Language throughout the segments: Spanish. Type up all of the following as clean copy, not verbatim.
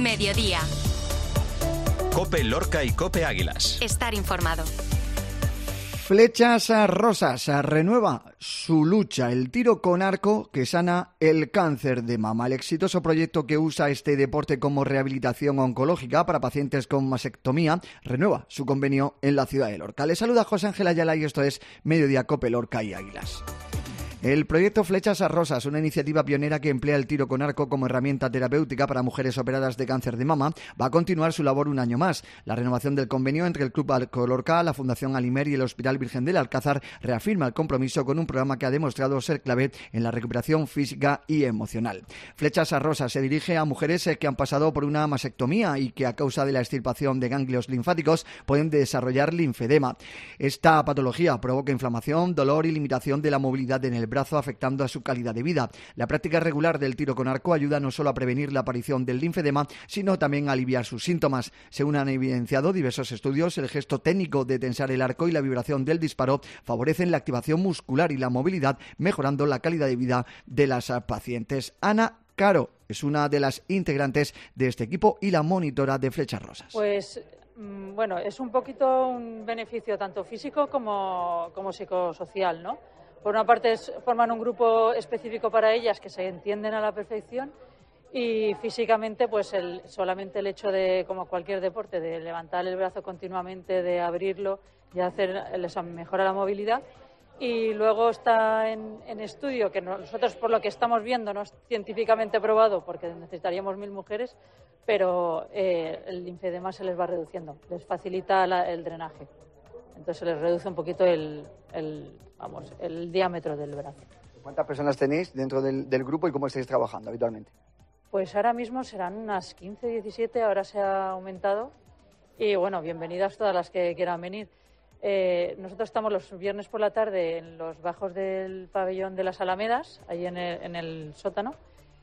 Mediodía. COPE Lorca y COPE Águilas. Estar informado. Flechas Rosas renueva su lucha, el tiro con arco que sana el cáncer de mama. El exitoso proyecto que usa este deporte como rehabilitación oncológica para pacientes con mastectomía renueva su convenio en la ciudad de Lorca. Les saluda José Ángel Ayala y esto es Mediodía COPE Lorca y Águilas. El proyecto Flechas Rosas, una iniciativa pionera que emplea el tiro con arco como herramienta terapéutica para mujeres operadas de cáncer de mama, va a continuar su labor un año más. La renovación del convenio entre el Club Arco Lorca, la Fundación Alimer y el Hospital Virgen del Alcázar reafirma el compromiso con un programa que ha demostrado ser clave en la recuperación física y emocional. Flechas Rosas se dirige a mujeres que han pasado por una mastectomía y que a causa de la extirpación de ganglios linfáticos pueden desarrollar linfedema. Esta patología provoca inflamación, dolor y limitación de la movilidad en el brazo, afectando a su calidad de vida. La práctica regular del tiro con arco ayuda no solo a prevenir la aparición del linfedema, sino también a aliviar sus síntomas. Según han evidenciado diversos estudios, el gesto técnico de tensar el arco y la vibración del disparo favorecen la activación muscular y la movilidad, mejorando la calidad de vida de las pacientes. Ana Caro es una de las integrantes de este equipo y la monitora de Flechas Rosas. Pues bueno, es un poquito un beneficio tanto físico como psicosocial, ¿no? Por una parte forman un grupo específico para ellas que se entienden a la perfección y físicamente pues solamente el hecho de, como cualquier deporte, de levantar el brazo continuamente, de abrirlo y les mejora la movilidad. Y luego está en estudio, que nosotros por lo que estamos viendo no es científicamente probado porque necesitaríamos 1000 mujeres, pero el linfedema se les va reduciendo, les facilita el drenaje. Entonces se les reduce un poquito el diámetro del brazo. ¿Cuántas personas tenéis dentro del grupo y cómo estáis trabajando habitualmente? Pues ahora mismo serán unas 15, 17, ahora se ha aumentado. Y bueno, bienvenidas todas las que quieran venir. Nosotros estamos los viernes por la tarde en los bajos del pabellón de las Alamedas, ahí en el sótano.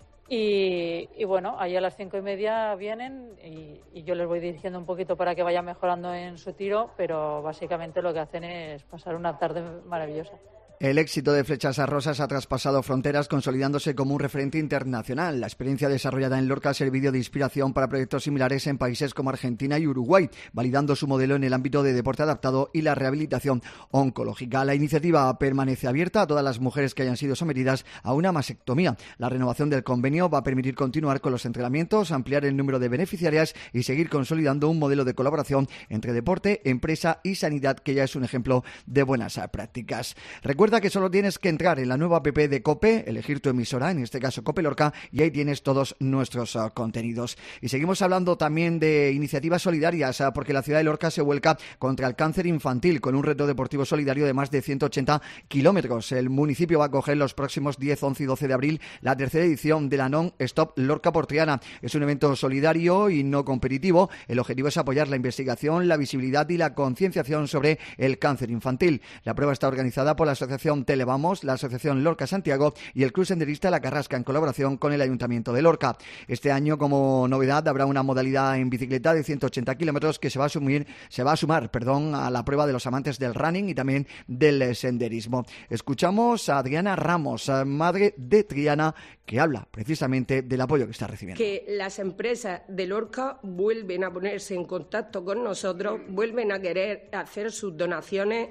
Y bueno, ahí a las 5:30 vienen y yo les voy dirigiendo un poquito para que vayan mejorando en su tiro, pero básicamente lo que hacen es pasar una tarde maravillosa. El éxito de Flechas Rosas ha traspasado fronteras, consolidándose como un referente internacional. La experiencia desarrollada en Lorca ha servido de inspiración para proyectos similares en países como Argentina y Uruguay, validando su modelo en el ámbito de deporte adaptado y la rehabilitación oncológica. La iniciativa permanece abierta a todas las mujeres que hayan sido sometidas a una mastectomía. La renovación del convenio va a permitir continuar con los entrenamientos, ampliar el número de beneficiarias y seguir consolidando un modelo de colaboración entre deporte, empresa y sanidad que ya es un ejemplo de buenas prácticas. Recuerda que solo tienes que entrar en la nueva app de COPE, elegir tu emisora, en este caso COPE Lorca, y ahí tienes todos nuestros contenidos. Y seguimos hablando también de iniciativas solidarias, porque la ciudad de Lorca se vuelca contra el cáncer infantil con un reto deportivo solidario de más de 180 kilómetros. El municipio va a acoger los próximos 10, 11 y 12 de abril la tercera edición de la Non-Stop Lorca por Triana. Es un evento solidario y no competitivo. El objetivo es apoyar la investigación, la visibilidad y la concienciación sobre el cáncer infantil. La prueba está organizada por la Asociación Televamos, la Asociación Lorca Santiago y el Club Senderista La Carrasca en colaboración con el Ayuntamiento de Lorca. Este año, como novedad, habrá una modalidad en bicicleta de 180 kilómetros que se va a sumar a la prueba de los amantes del running y también del senderismo. Escuchamos a Adriana Ramos, madre de Triana, que habla precisamente del apoyo que está recibiendo. Que las empresas de Lorca vuelven a ponerse en contacto con nosotros, vuelven a querer hacer sus donaciones,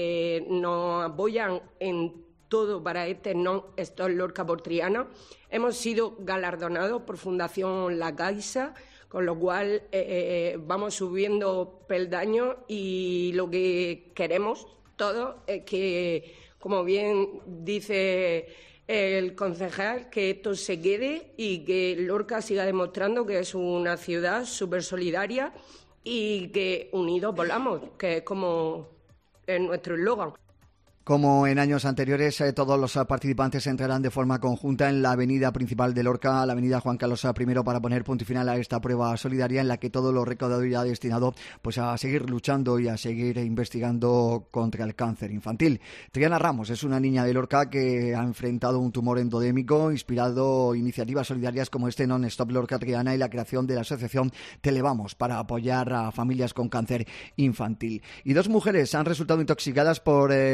nos apoyan en todo para este Non-Stop Lorca por Triana. Hemos sido galardonados por Fundación La Caixa, con lo cual vamos subiendo peldaños y lo que queremos todos es que, como bien dice el concejal, que esto se quede y que Lorca siga demostrando que es una ciudad súper solidaria y que unidos volamos, que es como es nuestro eslogan. Como en años anteriores, todos los participantes entrarán de forma conjunta en la avenida principal de Lorca, la avenida Juan Carlos I, para poner punto y final a esta prueba solidaria en la que todo lo recaudado irá destinado pues a seguir luchando y a seguir investigando contra el cáncer infantil. Triana Ramos es una niña de Lorca que ha enfrentado un tumor endodémico, inspirado iniciativas solidarias como este Non-Stop Lorca Triana y la creación de la asociación Televamos para apoyar a familias con cáncer infantil. Y 2 mujeres han resultado intoxicadas por el incendio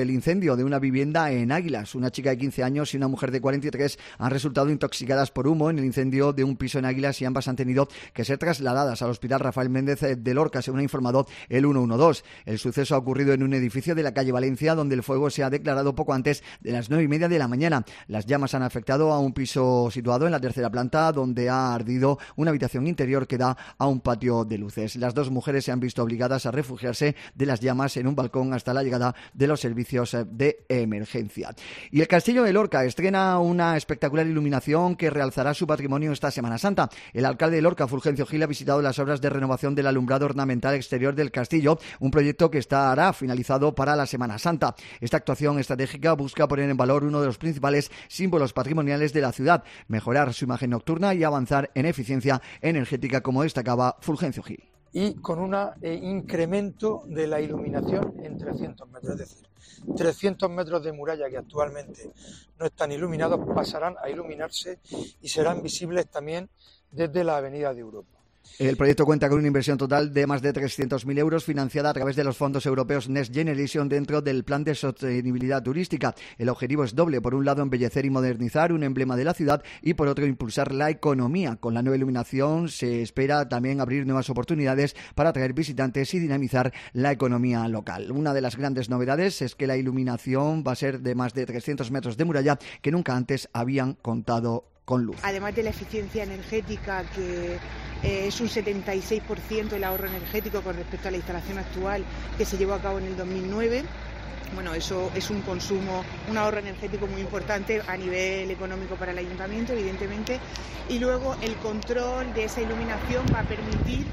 incendio de una vivienda en Águilas. Una chica de 15 años y una mujer de 43 han resultado intoxicadas por humo en el incendio de un piso en Águilas y ambas han tenido que ser trasladadas al Hospital Rafael Méndez de Lorca, según ha informado el 112. El suceso ha ocurrido en un edificio de la calle Valencia, donde el fuego se ha declarado poco antes de las 9:30 de la mañana. Las llamas han afectado a un piso situado en la tercera planta, donde ha ardido una habitación interior que da a un patio de luces. Las dos mujeres se han visto obligadas a refugiarse de las llamas en un balcón hasta la llegada de los servicios de emergencia. Y el Castillo de Lorca estrena una espectacular iluminación que realzará su patrimonio esta Semana Santa. El alcalde de Lorca, Fulgencio Gil, ha visitado las obras de renovación del alumbrado ornamental exterior del castillo, un proyecto que estará finalizado para la Semana Santa. Esta actuación estratégica busca poner en valor uno de los principales símbolos patrimoniales de la ciudad, mejorar su imagen nocturna y avanzar en eficiencia energética, como destacaba Fulgencio Gil. Y con un incremento de la iluminación en 300 metros, es decir, 300 metros de muralla que actualmente no están iluminados pasarán a iluminarse y serán visibles también desde la Avenida de Europa. El proyecto cuenta con una inversión total de más de 300.000 euros financiada a través de los fondos europeos Next Generation dentro del Plan de Sostenibilidad Turística. El objetivo es doble: por un lado, embellecer y modernizar un emblema de la ciudad y por otro, impulsar la economía. Con la nueva iluminación se espera también abrir nuevas oportunidades para atraer visitantes y dinamizar la economía local. Una de las grandes novedades es que la iluminación va a ser de más de 300 metros de muralla que nunca antes habían contado con luz. Además de la eficiencia energética, que es un 76% el ahorro energético con respecto a la instalación actual que se llevó a cabo en el 2009. Bueno, eso es un consumo, un ahorro energético muy importante a nivel económico para el ayuntamiento, evidentemente. Y luego el control de esa iluminación va a permitir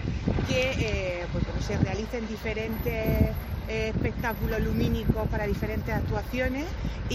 que se realicen diferentes espectáculos lumínicos para diferentes actuaciones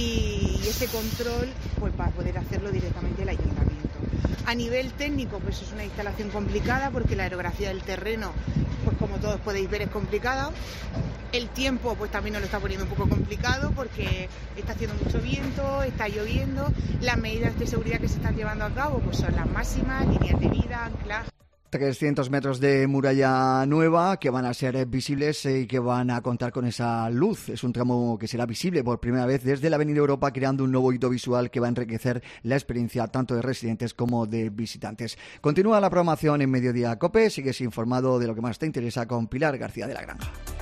y ese control va a poder hacerlo directamente el ayuntamiento. A nivel técnico, pues es una instalación complicada porque la aerografía del terreno, pues como todos podéis ver, es complicada. El tiempo pues también nos lo está poniendo un poco complicado porque está haciendo mucho viento, está lloviendo. Las medidas de seguridad que se están llevando a cabo pues son las máximas, líneas de vida, anclaje. 300 metros de muralla nueva que van a ser visibles y que van a contar con esa luz. Es un tramo que será visible por primera vez desde la Avenida Europa, creando un nuevo hito visual que va a enriquecer la experiencia tanto de residentes como de visitantes. Continúa la programación en Mediodía COPE. Sigues informado de lo que más te interesa con Pilar García de la Granja.